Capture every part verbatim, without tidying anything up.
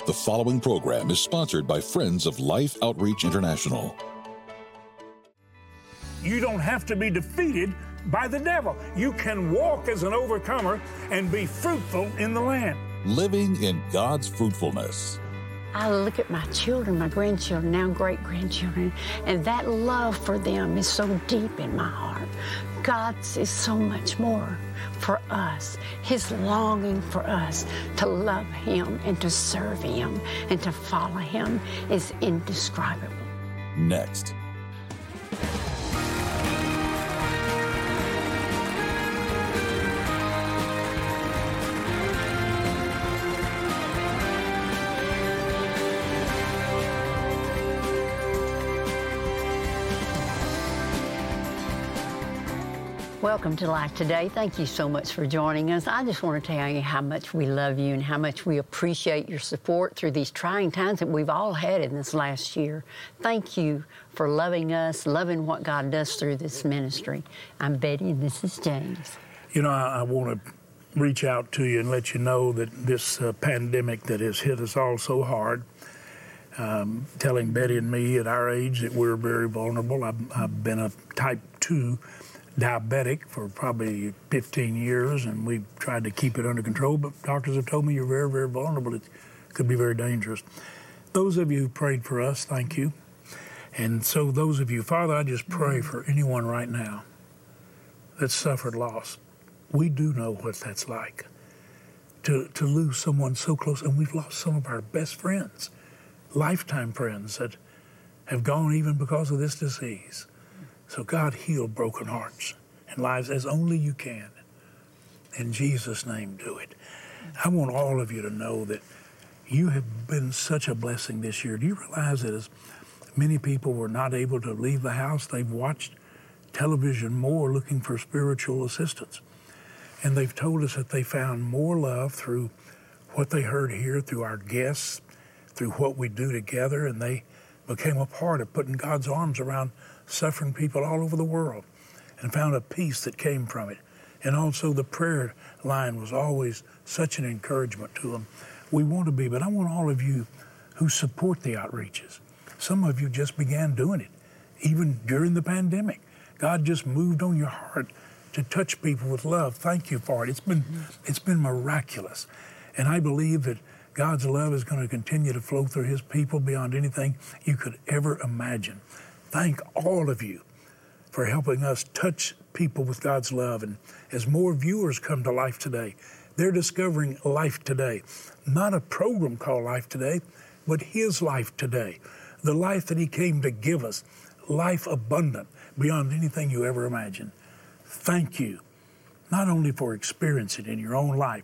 The following program is sponsored by Friends of Life Outreach International. You don't have to be defeated by the devil. You can walk as an overcomer and be fruitful in the land. Living in God's fruitfulness. I look at my children, my grandchildren, now great-grandchildren, and that love for them is so deep in my heart. God's is so much more for us. His longing for us to love Him and to serve Him and to follow Him is indescribable. Next. Welcome to Life Today. Thank you so much for joining us. I just want to tell you how much we love you and how much we appreciate your support through these trying times that we've all had in this last year. Thank you for loving us, loving what God does through this ministry. I'm Betty and this is James. You know, I, I want to reach out to you and let you know that this uh, pandemic that has hit us all so hard, um, telling Betty and me at our age that we're very vulnerable. I've, I've been a type two diabetic for probably fifteen years, and we've tried to keep it under control, but doctors have told me you're very, very vulnerable. It could be very dangerous. Those of you who prayed for us, thank you. And so those of you, Father, I just pray for anyone right now that suffered loss. We do know what that's like, to, to lose someone so close, and we've lost some of our best friends, lifetime friends that have gone even because of this disease. So God, heal broken hearts and lives as only you can. In Jesus' name, do it. I want all of you to know that you have been such a blessing this year. Do you realize that as many people were not able to leave the house, they've watched television more looking for spiritual assistance. And they've told us that they found more love through what they heard here, through our guests, through what we do together, and they became a part of putting God's arms around suffering people all over the world and found a peace that came from it. And also the prayer line was always such an encouragement to them. We want to be, but I want all of you who support the outreaches. Some of you just began doing it, even during the pandemic. God just moved on your heart to touch people with love. Thank you for it. It's been, it's been miraculous. And I believe that God's love is going to continue to flow through His people beyond anything you could ever imagine. Thank all of you for helping us touch people with God's love. And as more viewers come to Life Today, they're discovering Life Today. Not a program called Life Today, but His life today. The life that He came to give us. Life abundant beyond anything you ever imagined. Thank you, not only for experiencing it in your own life,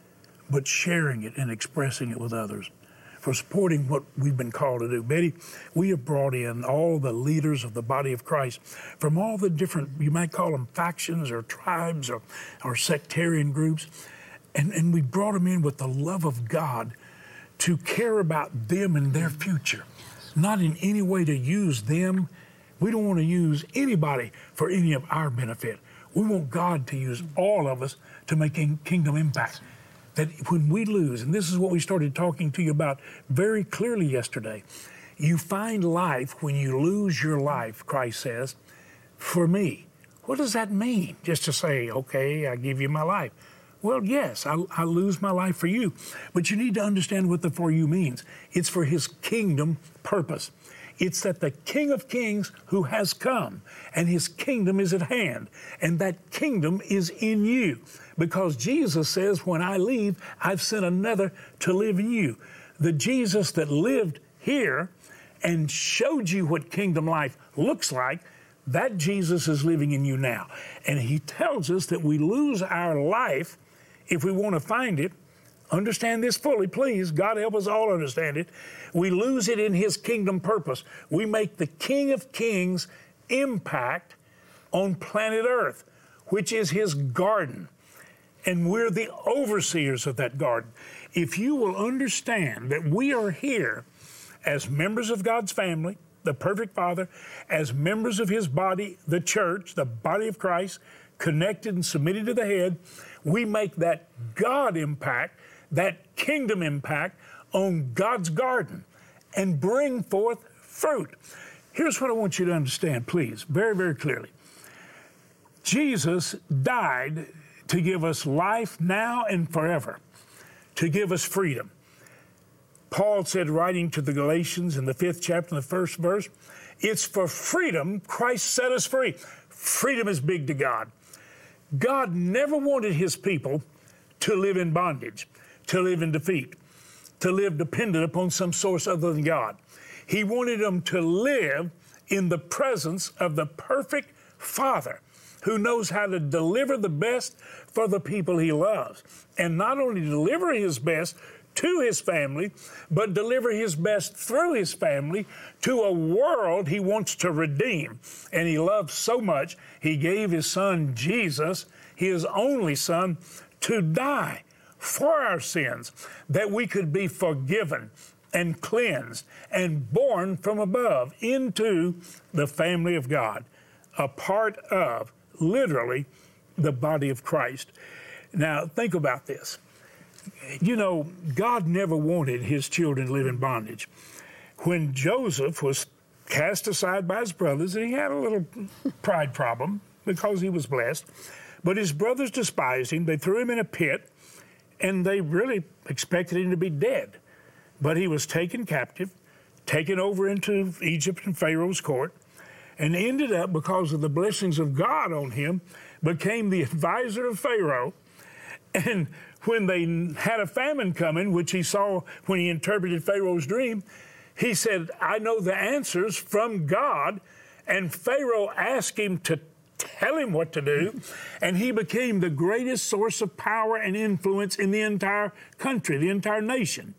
but sharing it and expressing it with others, for supporting what we've been called to do. Betty, we have brought in all the leaders of the body of Christ from all the different, you might call them factions or tribes or, or sectarian groups, and, and we brought them in with the love of God to care about them and their future, not in any way to use them. We don't want to use anybody for any of our benefit. We want God to use all of us to make kingdom impact. That when we lose, and this is what we started talking to you about very clearly yesterday, you find life when you lose your life, Christ says, for me. What does that mean? Just to say, okay, I give you my life. Well, yes, I, I lose my life for you. But you need to understand what the for you means. It's for His kingdom purpose. It's that the King of Kings who has come, and His kingdom is at hand, and that kingdom is in you. Because Jesus says, when I leave, I've sent another to live in you. The Jesus that lived here and showed you what kingdom life looks like, that Jesus is living in you now. And He tells us that we lose our life if we want to find it. Understand this fully, please. God help us all understand it. We lose it in His kingdom purpose. We make the King of Kings impact on planet Earth, which is His garden. And we're the overseers of that garden. If you will understand that we are here as members of God's family, the perfect Father, as members of His body, the church, the body of Christ, connected and submitted to the head, we make that God impact, that kingdom impact on God's garden and bring forth fruit. Here's what I want you to understand, please, very, very clearly. Jesus died to give us life now and forever, to give us freedom. Paul said, writing to the Galatians in the fifth chapter, in the first verse, it's for freedom Christ set us free. Freedom is big to God. God never wanted his people to live in bondage, to live in defeat, to live dependent upon some source other than God. He wanted them to live in the presence of the perfect Father who knows how to deliver the best for the people he loves. And not only deliver his best to his family, but deliver his best through his family to a world he wants to redeem. And he loves so much, he gave his son Jesus, his only son, to die for our sins, that we could be forgiven and cleansed and born from above into the family of God, a part of, literally, the body of Christ. Now, think about this. You know, God never wanted his children to live in bondage. When Joseph was cast aside by his brothers, and he had a little pride problem because he was blessed, but his brothers despised him. They threw him in a pit, and they really expected him to be dead. But he was taken captive, taken over into Egypt and Pharaoh's court, and ended up, because of the blessings of God on him, became the advisor of Pharaoh. And when they had a famine coming, which he saw when he interpreted Pharaoh's dream, he said, I know the answers from God. And Pharaoh asked him to tell him what to do, and he became the greatest source of power and influence in the entire country, the entire nation.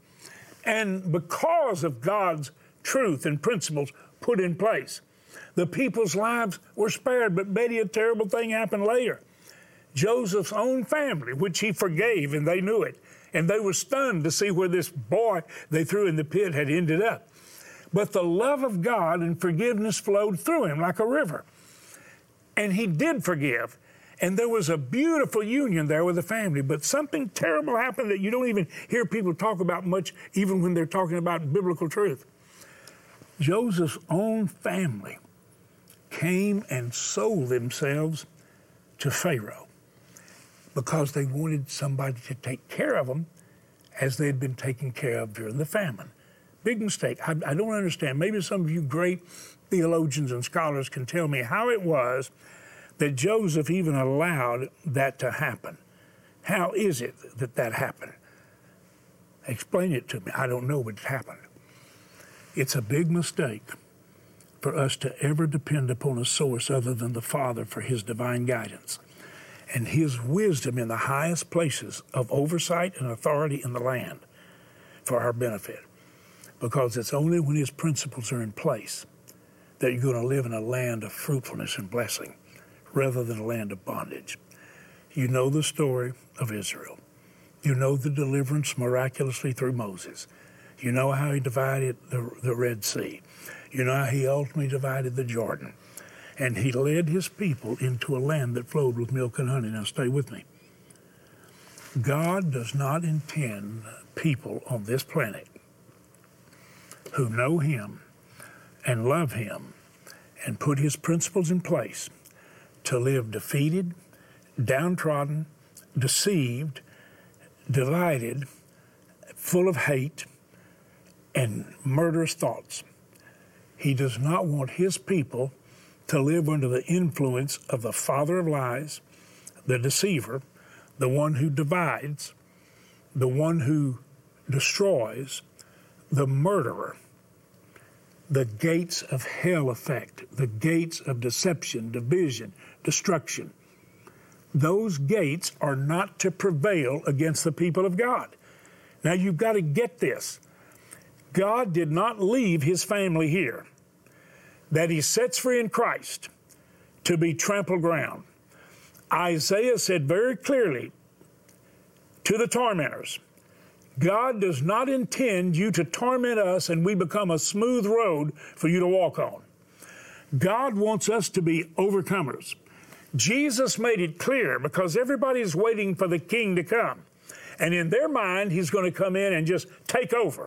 And because of God's truth and principles put in place, the people's lives were spared. But Betty, a terrible thing happened later. Joseph's own family, which he forgave, and they knew it, and they were stunned to see where this boy they threw in the pit had ended up. But the love of God and forgiveness flowed through him like a river. And he did forgive. And there was a beautiful union there with the family. But something terrible happened that you don't even hear people talk about much, even when they're talking about biblical truth. Joseph's own family came and sold themselves to Pharaoh because they wanted somebody to take care of them as they had been taken care of during the famine. Big mistake. I, I don't understand. Maybe some of you great theologians and scholars can tell me how it was that Joseph even allowed that to happen. How is it that that happened? Explain it to me. I don't know, but it happened. It's a big mistake for us to ever depend upon a source other than the Father for his divine guidance and his wisdom in the highest places of oversight and authority in the land for our benefit. Because it's only when his principles are in place that you're going to live in a land of fruitfulness and blessing rather than a land of bondage. You know the story of Israel. You know the deliverance miraculously through Moses. You know how he divided the, the Red Sea. You know how he ultimately divided the Jordan. And he led his people into a land that flowed with milk and honey. Now stay with me. God does not intend people on this planet who know him and love him and put his principles in place to live defeated, downtrodden, deceived, divided, full of hate and murderous thoughts. He does not want his people to live under the influence of the father of lies, the deceiver, the one who divides, the one who destroys, the murderer. The gates of hell effect, the gates of deception, division, destruction. Those gates are not to prevail against the people of God. Now you've got to get this. God did not leave his family here, that he sets free in Christ to be trampled ground. Isaiah said very clearly to the tormentors, God does not intend you to torment us and we become a smooth road for you to walk on. God wants us to be overcomers. Jesus made it clear because everybody is waiting for the king to come. And in their mind, he's going to come in and just take over.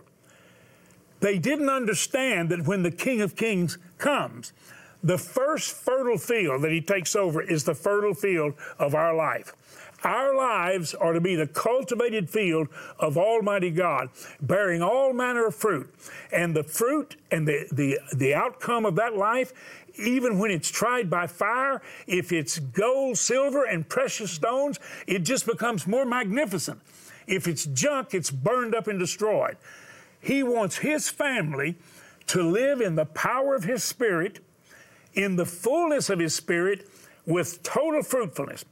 They didn't understand that when the King of Kings comes, the first fertile field that he takes over is the fertile field of our life. Our lives are to be the cultivated field of Almighty God, bearing all manner of fruit. And the fruit and the, the, the outcome of that life, even when it's tried by fire, if it's gold, silver, and precious stones, it just becomes more magnificent. If it's junk, it's burned up and destroyed. He wants his family to live in the power of his Spirit, in the fullness of his Spirit, with total fruitfulness,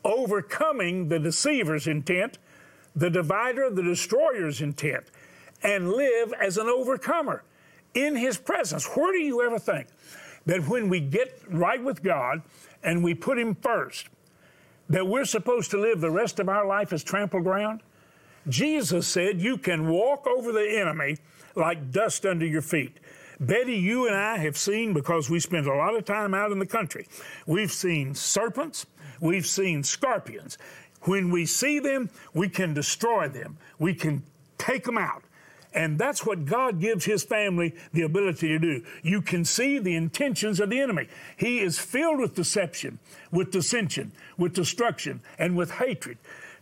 overcoming the deceiver's intent, the divider, the destroyer's intent, and live as an overcomer in his presence. Where do you ever think that when we get right with God and we put him first, that we're supposed to live the rest of our life as trampled ground? Jesus said you can walk over the enemy like dust under your feet. Betty, you and I have seen, because we spent a lot of time out in the country, we've seen serpents, we've seen scorpions. When we see them, we can destroy them. We can take them out. And that's what God gives his family the ability to do. You can see the intentions of the enemy. He is filled with deception, with dissension, with destruction, and with hatred.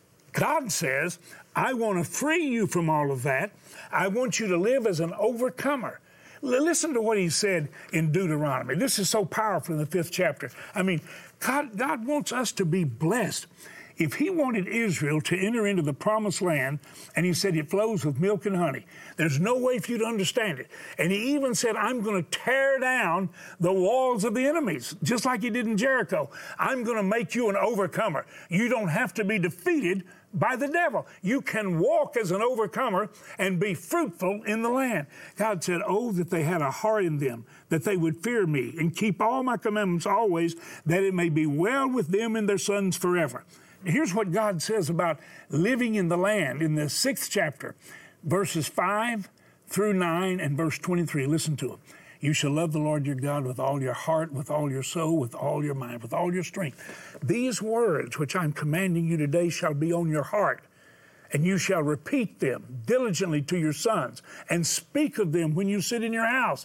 God says, I want to free you from all of that. I want you to live as an overcomer. Listen to what he said in Deuteronomy. This is so powerful in the fifth chapter. I mean, God, God wants us to be blessed. If he wanted Israel to enter into the promised land, and he said it flows with milk and honey, there's no way for you to understand it. And he even said, I'm going to tear down the walls of the enemies, just like he did in Jericho. I'm going to make you an overcomer. You don't have to be defeated by the devil. You can walk as an overcomer and be fruitful in the land. God said, oh, that they had a heart in them, that they would fear me and keep all my commandments always, that it may be well with them and their sons forever. Here's what God says about living in the land in the sixth chapter, verses five through nine and verse twenty-three. Listen to them. You shall love the Lord your God with all your heart, with all your soul, with all your mind, with all your strength. These words which I'm commanding you today shall be on your heart, and you shall repeat them diligently to your sons, and speak of them when you sit in your house.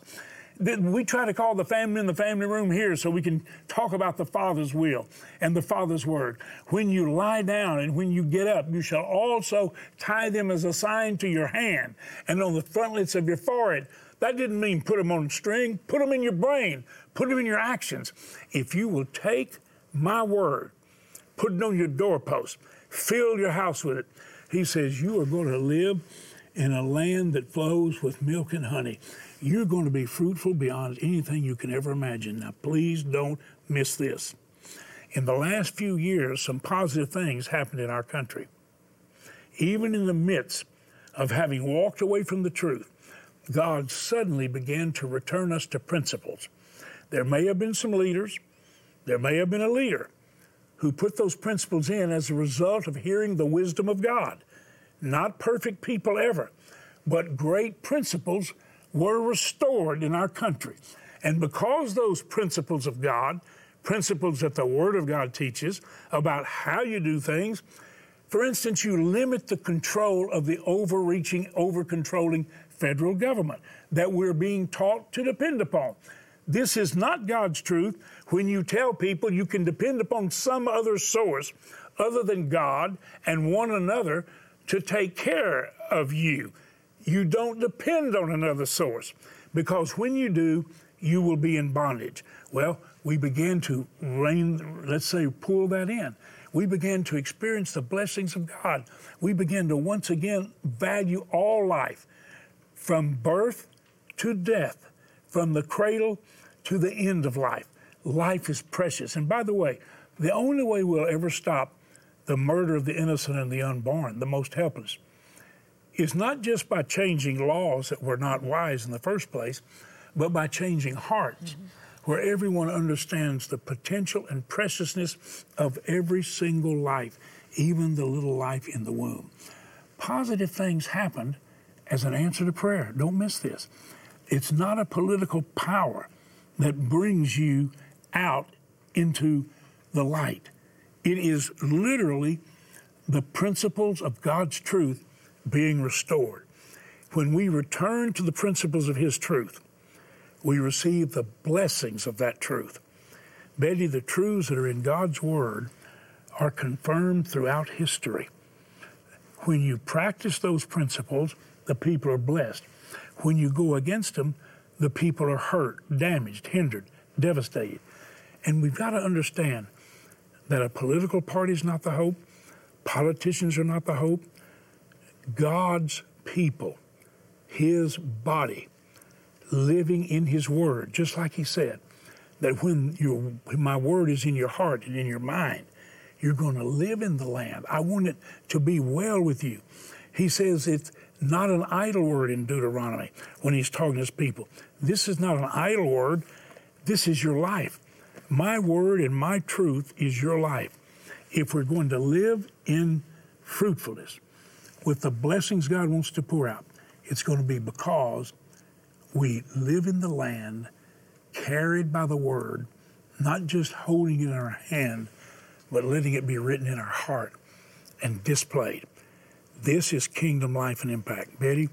We try to call the family in the family room here so we can talk about the Father's will and the Father's word. When you lie down and when you get up, you shall also tie them as a sign to your hand and on the frontlets of your forehead. That didn't mean put them on a string. Put them in your brain. Put them in your actions. If you will take my word, put it on your doorpost, fill your house with it, he says you are going to live in a land that flows with milk and honey. You're going to be fruitful beyond anything you can ever imagine. Now, please don't miss this. In the last few years, some positive things happened in our country. Even in the midst of having walked away from the truth, God suddenly began to return us to principles. There may have been some leaders, there may have been a leader who put those principles in as a result of hearing the wisdom of God. Not perfect people ever, but great principles were restored in our country. And because those principles of God, principles that the Word of God teaches about how you do things, for instance, you limit the control of the overreaching, over-controlling federal government that we're being taught to depend upon. This is not God's truth when you tell people you can depend upon some other source other than God and one another to take care of you. You don't depend on another source, because when you do, you will be in bondage. Well, we began to rein, let's say, pull that in. We began to experience the blessings of God. We began to once again value all life, from birth to death, from the cradle to the end of life. Life is precious. And by the way, the only way we'll ever stop the murder of the innocent and the unborn, the most helpless, is not just by changing laws that were not wise in the first place, but by changing hearts, mm-hmm. where everyone understands the potential and preciousness of every single life, even the little life in the womb. Positive things happened as an answer to prayer. Don't miss this. It's not a political power that brings you out into the light. It is literally the principles of God's truth being restored. When we return to the principles of His truth, we receive the blessings of that truth. Betty, the truths that are in God's Word are confirmed throughout history. When you practice those principles, the people are blessed. When you go against them, the people are hurt, damaged, hindered, devastated. And we've got to understand that a political party is not the hope. Politicians are not the hope. God's people, His body, living in His Word, just like He said, that when, your, when my Word is in your heart and in your mind, you're going to live in the land. I want it to be well with you. He says it's not an idle word in Deuteronomy when He's talking to His people. This is not an idle word. This is your life. My word and my truth is your life. If we're going to live in fruitfulness with the blessings God wants to pour out, it's going to be because we live in the land carried by the Word, not just holding it in our hand, but letting it be written in our heart and displayed. This is kingdom life and impact. Betty,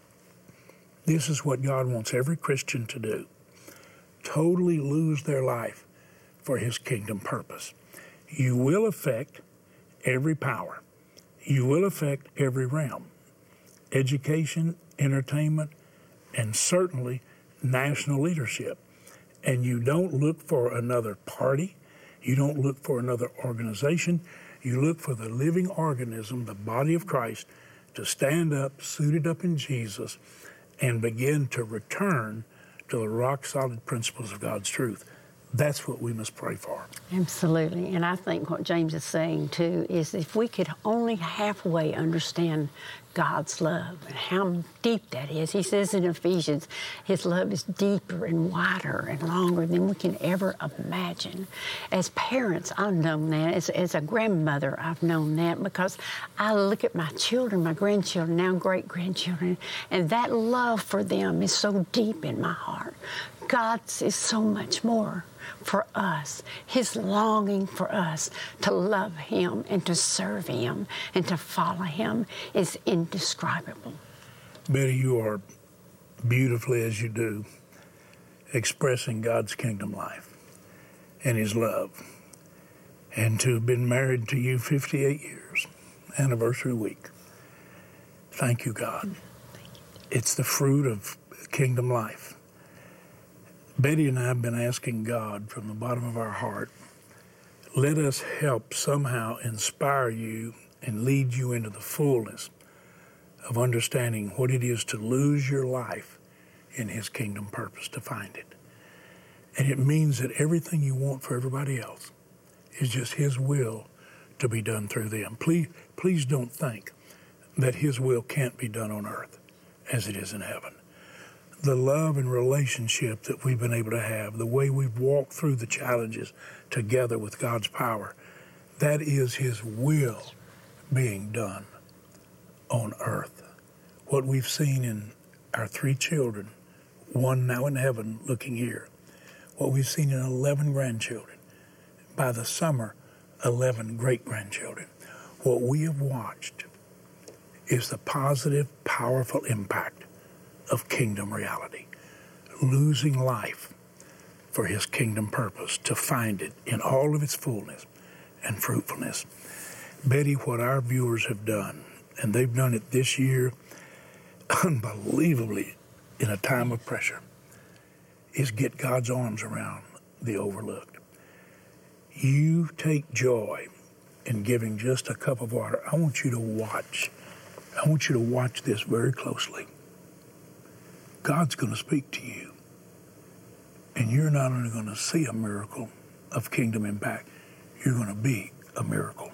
this is what God wants every Christian to do. Totally lose their life for His kingdom purpose. You will affect every power. You will affect every realm. Education, entertainment, and certainly national leadership. And you don't look for another party. You don't look for another organization. You look for the living organism, the body of Christ, to stand up, suited up in Jesus, and begin to return to the rock-solid principles of God's truth. That's what we must pray for. Absolutely. And I think what James is saying, too, is if we could only halfway understand God's love and how deep that is. He says in Ephesians, His love is deeper and wider and longer than we can ever imagine. As parents, I've known that. As, as a grandmother, I've known that because I look at my children, my grandchildren, now great-grandchildren, and that love for them is so deep in my heart. God's is so much more for us. His longing for us to love Him and to serve Him and to follow Him is indescribable. Betty, you are beautifully, as you do, expressing God's kingdom life and His love. And to have been married to you fifty-eight years, anniversary week. Thank you, God. Thank you. It's the fruit of kingdom life. Betty and I have been asking God from the bottom of our heart, let us help somehow inspire you and lead you into the fullness of understanding what it is to lose your life in His kingdom purpose, to find it. And it means that everything you want for everybody else is just His will to be done through them. Please, please don't think that His will can't be done on earth as it is in heaven. The love and relationship that we've been able to have, the way we've walked through the challenges together with God's power, that is His will being done on earth. What we've seen in our three children, one now in heaven looking here, what we've seen in eleven grandchildren, by the summer, eleven great-grandchildren, what we have watched is the positive, powerful impact of kingdom reality, losing life for His kingdom purpose, to find it in all of its fullness and fruitfulness. Betty, what our viewers have done, and they've done it this year unbelievably in a time of pressure, is get God's arms around the overlooked. You take joy in giving just a cup of water. I want you to watch. I want you to watch this very closely. God's going to speak to you. And you're not only going to see a miracle of kingdom impact, you're going to be a miracle.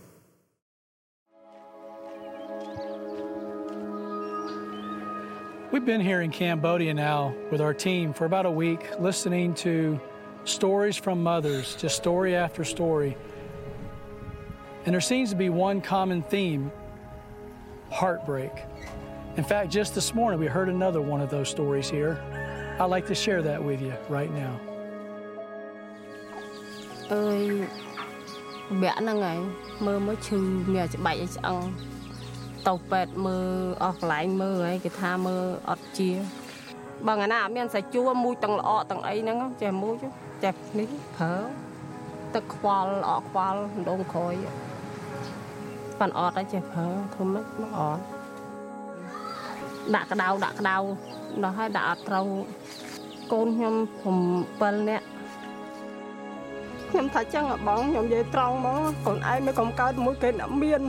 We've been here in Cambodia now with our team for about a week, listening to stories from mothers, just story after story. And there seems to be one common theme: heartbreak. In fact, just this morning, we heard another one of those stories here. I'd like to share that with you right now. Um, Mẹ nó ngày mơ mới chư mẹ chỉ bảy ăn tàu bẹt mơ ở lại mơ ấy cái tha mơ ở chia bằng ngày nào mình sẽ chua mui tầng lọ tầng ấy nó chè mui chứ chè ní thở tật khoal ở khoal đông khói phần ọt ấy chè thở thôi mất nó ọt đã cái đau đã cái đau nó hay đã trâu côn nhomผมpel nè nhom thấy chăng ở bóng nhom dây trâu mà còn ai mới còn cao mũi cây nấm miên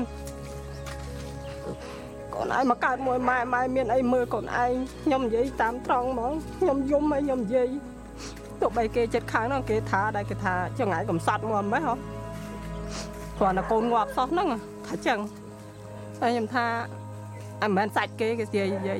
còn ai mà cao mũi mai mai miên ai mưa còn ai nhom dây tám trâu mà nhom yếm ấy nhom dây tụi bay kia chết kháng nó kia thả đây kia thả cho ngài cầm sạt mà mấy hả còn là côn ngọt sao nó à thấy chăng ai nhom tha anh men sạch kia cái gì vậy.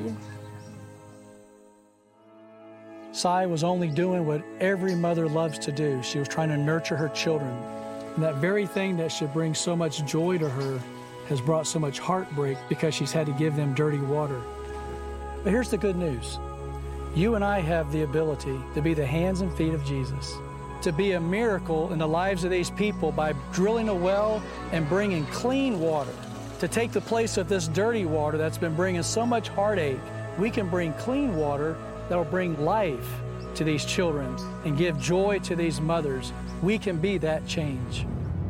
Sai was only doing what every mother loves to do. She was trying to nurture her children. And that very thing that should bring so much joy to her has brought so much heartbreak because she's had to give them dirty water. But here's the good news. You and I have the ability to be the hands and feet of Jesus, to be a miracle in the lives of these people by drilling a well and bringing clean water, to take the place of this dirty water that's been bringing so much heartache. We can bring clean water that will bring life to these children and give joy to these mothers. We can be that change.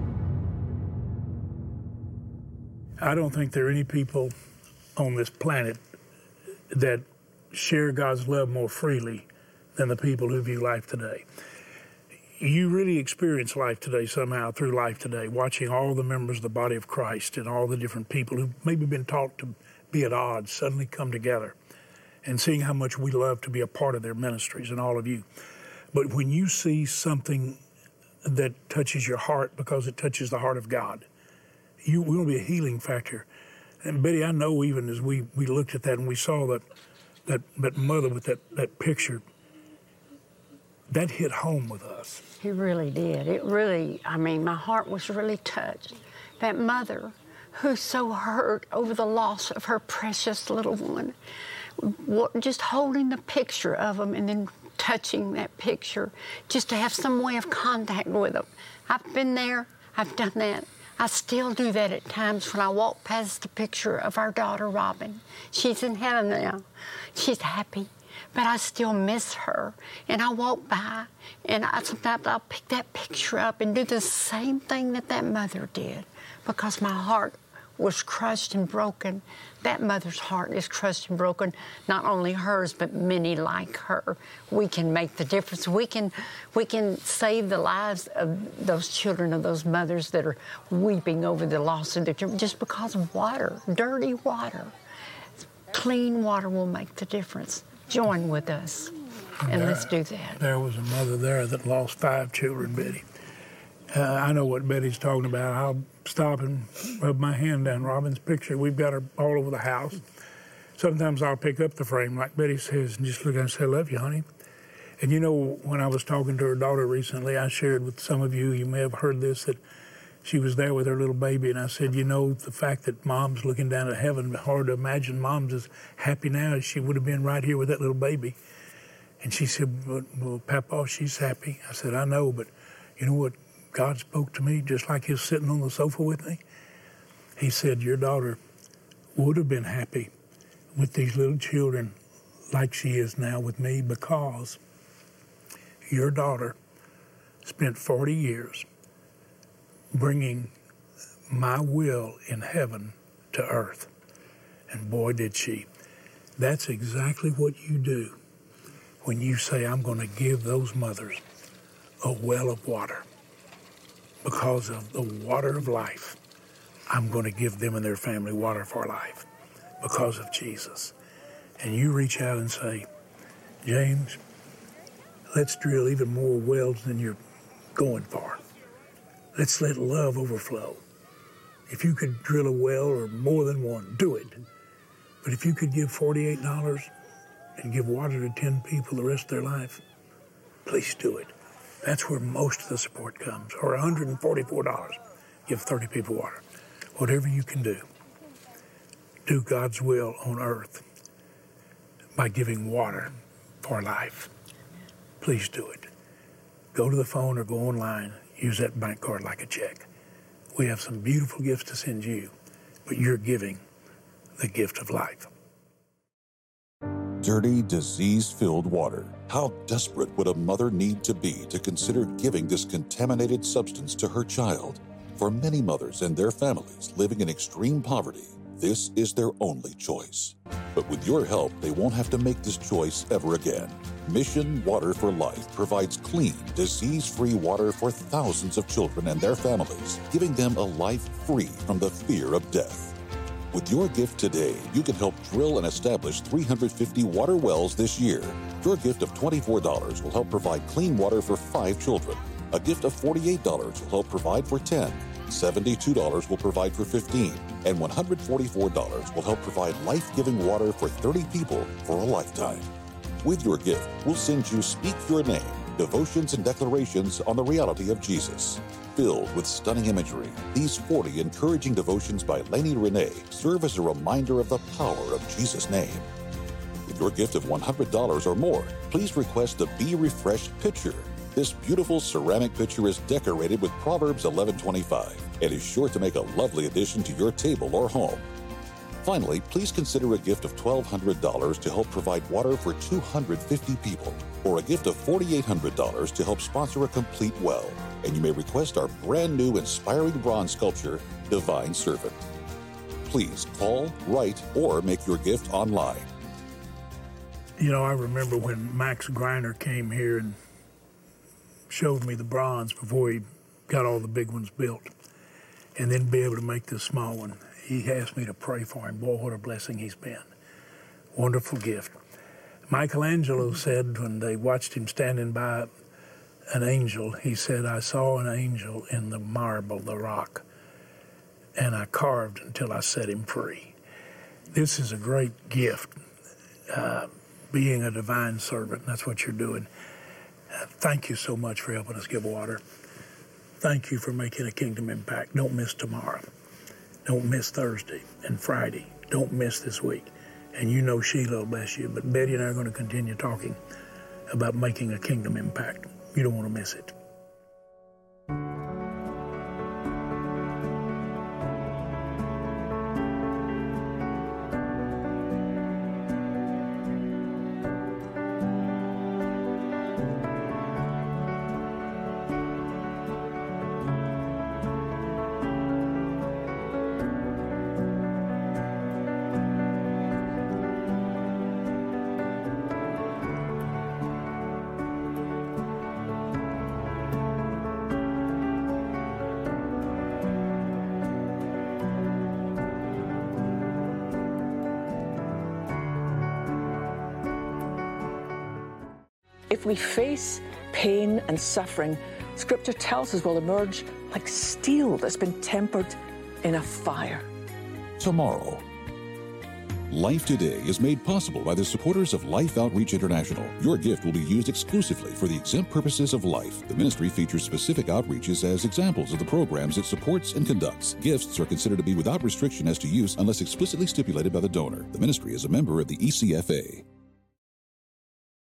I don't think there are any people on this planet that share God's love more freely than the people who view Life Today. You really experience Life Today somehow through Life Today, watching all the members of the body of Christ and all the different people who've maybe been taught to be at odds suddenly come together, and seeing how much we love to be a part of their ministries and all of you. But when you see something that touches your heart because it touches the heart of God, you will be a healing factor. And Betty, I know even as we, we looked at that and we saw that that, that mother with that, that picture, that hit home with us. It really did. It really, I mean, my heart was really touched. That mother who's so hurt over the loss of her precious little one, just holding the picture of them and then touching that picture, just to have some way of contact with them. I've been there, I've done that. I still do that at times when I walk past the picture of our daughter, Robin. She's in heaven now. She's happy, but I still miss her. And I walk by, and I, sometimes I'll pick that picture up and do the same thing that that mother did, because my heart was crushed and broken. That mother's heart is crushed and broken, not only hers, but many like her. We can make the difference. We can, we can save the lives of those children, of those mothers that are weeping over the loss of their children just because of water, dirty water. Clean water will make the difference. Join with us, and there, let's do that. There was a mother there that lost five children, Betty. Uh, I know what Betty's talking about. I'll stop and rub my hand down Robin's picture. We've got her all over the house. Sometimes I'll pick up the frame, like Betty says, and just look at her and say, I love you, honey. And you know, when I was talking to her daughter recently, I shared with some of you, you may have heard this, that she was there with her little baby, and I said, you know, the fact that Mom's looking down at heaven, hard to imagine Mom's as happy now as she would have been right here with that little baby. And she said, well, well Papa, she's happy. I said, I know, but you know what? God spoke to me just like he was sitting on the sofa with me. He said, your daughter would have been happy with these little children like she is now with me, because your daughter spent forty years bringing my will in heaven to earth. And boy, did she. That's exactly what you do when you say, I'm going to give those mothers a well of water. Because of the water of life, I'm going to give them and their family water for life because of Jesus. And you reach out and say, James, let's drill even more wells than you're going for. Let's let love overflow. If you could drill a well or more than one, do it. But if you could give forty-eight dollars and give water to ten people the rest of their life, please do it. That's where most of the support comes. Or one hundred forty-four dollars, give thirty people water. Whatever you can do, do God's will on earth by giving water for life. Please do it. Go to the phone or go online. Use that bank card like a check. We have some beautiful gifts to send you, but you're giving the gift of life. Dirty, disease-filled water. How desperate would a mother need to be to consider giving this contaminated substance to her child? For many mothers and their families living in extreme poverty, this is their only choice. But with your help, they won't have to make this choice ever again. Mission Water for Life provides clean, disease-free water for thousands of children and their families, giving them a life free from the fear of death. With your gift today, you can help drill and establish three hundred fifty water wells this year. Your gift of twenty-four dollars will help provide clean water for five children. A gift of forty-eight dollars will help provide for ten. seventy-two dollars will provide for fifteen. And one hundred forty-four dollars will help provide life-giving water for thirty people for a lifetime. With your gift, we'll send you Speak Your Name, devotions and declarations on the reality of Jesus. Filled with stunning imagery, these forty encouraging devotions by Lainey Renee serve as a reminder of the power of Jesus' name. With your gift of one hundred dollars or more, please request the Be Refreshed pitcher. This beautiful ceramic pitcher is decorated with Proverbs eleven twenty-five and is sure to make a lovely addition to your table or home. Finally, please consider a gift of twelve hundred dollars to help provide water for two hundred fifty people, or a gift of forty-eight hundred dollars to help sponsor a complete well. And you may request our brand new inspiring bronze sculpture, Divine Servant. Please call, write, or make your gift online. You know, I remember when Max Greiner came here and showed me the bronze before he got all the big ones built, and then be able to make this small one. He asked me to pray for him. Boy, what a blessing he's been. Wonderful gift. Michelangelo said when they watched him standing by an angel, he said, I saw an angel in the marble, the rock, and I carved until I set him free. This is a great gift, uh, being a divine servant. That's what you're doing. Uh, thank you so much for helping us give water. Thank you for making a kingdom impact. Don't miss tomorrow. Don't miss Thursday and Friday. Don't miss this week. And you know Sheila will bless you, but Betty and I are going to continue talking about making a kingdom impact. You don't want to miss it. If we face pain and suffering, Scripture tells us we'll emerge like steel that's been tempered in a fire. Tomorrow. Life Today is made possible by the supporters of Life Outreach International. Your gift will be used exclusively for the exempt purposes of life. The ministry features specific outreaches as examples of the programs it supports and conducts. Gifts are considered to be without restriction as to use unless explicitly stipulated by the donor. The ministry is a member of the E C F A.